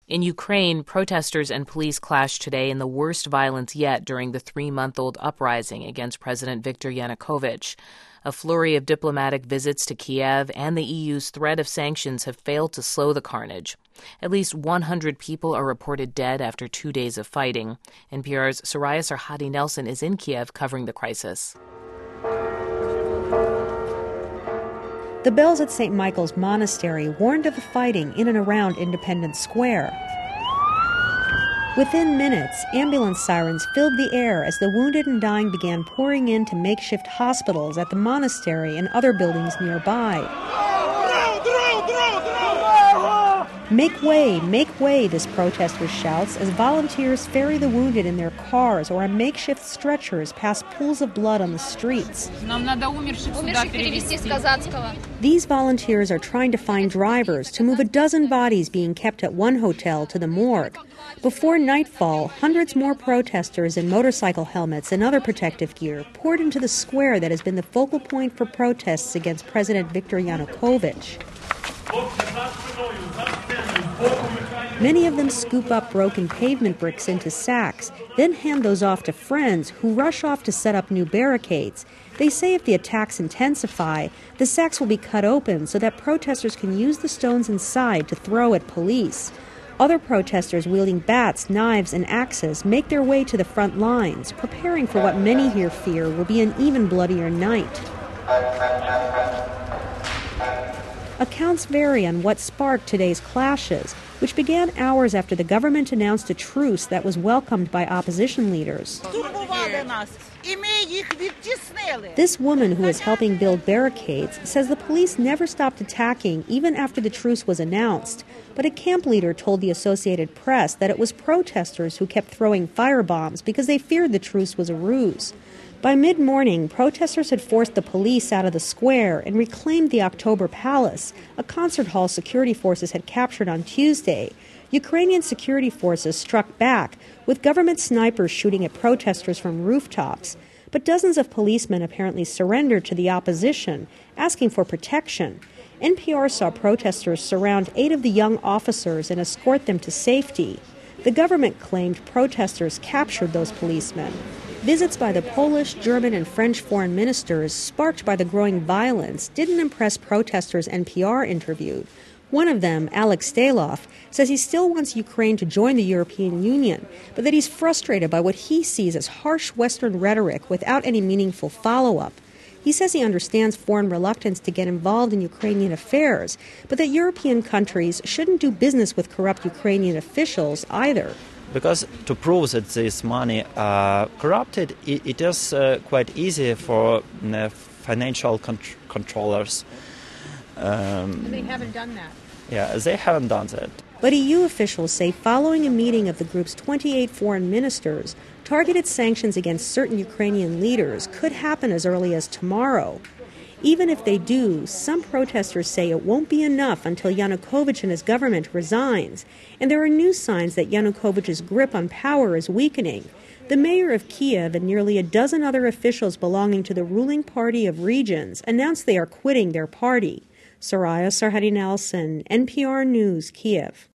In Ukraine, protesters and police clashed today in the worst violence yet during the 3-month-old uprising against President Viktor Yanukovych. A flurry of diplomatic visits to Kiev and the EU's threat of sanctions have failed to slow the carnage. At least 100 people are reported dead after 2 days of fighting. NPR's Soraya Sarhadi Nelson is in Kiev covering the crisis. The bells at St. Michael's Monastery warned of the fighting in and around Independence Square. Within minutes, ambulance sirens filled the air as the wounded and dying began pouring into makeshift hospitals at the monastery and other buildings nearby. Make way, this protester shouts as volunteers ferry the wounded in their cars or on makeshift stretchers past pools of blood on the streets. These volunteers are trying to find drivers to move a dozen bodies being kept at one hotel to the morgue. Before nightfall, hundreds more protesters in motorcycle helmets and other protective gear poured into the square that has been the focal point for protests against President Viktor Yanukovych. Many of them scoop up broken pavement bricks into sacks, then hand those off to friends who rush off to set up new barricades. They say if the attacks intensify, the sacks will be cut open so that protesters can use the stones inside to throw at police. Other protesters wielding bats, knives, and axes make their way to the front lines, preparing for what many here fear will be an even bloodier night. Accounts vary on what sparked today's clashes, which began hours after the government announced a truce that was welcomed by opposition leaders. This woman, who is helping build barricades, says the police never stopped attacking even after the truce was announced. But a camp leader told the Associated Press that it was protesters who kept throwing firebombs because they feared the truce was a ruse. By mid-morning, protesters had forced the police out of the square and reclaimed the October Palace, a concert hall security forces had captured on Tuesday. Ukrainian security forces struck back, with government snipers shooting at protesters from rooftops. But dozens of policemen apparently surrendered to the opposition, asking for protection. NPR saw protesters surround 8 of the young officers and escort them to safety. The government claimed protesters captured those policemen. Visits by the Polish, German, and French foreign ministers, sparked by the growing violence, didn't impress protesters NPR interviewed. One of them, Alex Staloff, says he still wants Ukraine to join the European Union, but that he's frustrated by what he sees as harsh Western rhetoric without any meaningful follow-up. He says he understands foreign reluctance to get involved in Ukrainian affairs, but that European countries shouldn't do business with corrupt Ukrainian officials either. Because to prove that this money corrupted, it is quite easy for financial controllers. And they haven't done that. Yeah, they haven't done that. But EU officials say following a meeting of the group's 28 foreign ministers, targeted sanctions against certain Ukrainian leaders could happen as early as tomorrow. Even if they do, some protesters say it won't be enough until Yanukovych and his government resigns. And there are new signs that Yanukovych's grip on power is weakening. The mayor of Kiev and nearly a dozen other officials belonging to the ruling party of regions announced they are quitting their party. Soraya Sarhadi Nelson, NPR News, Kiev.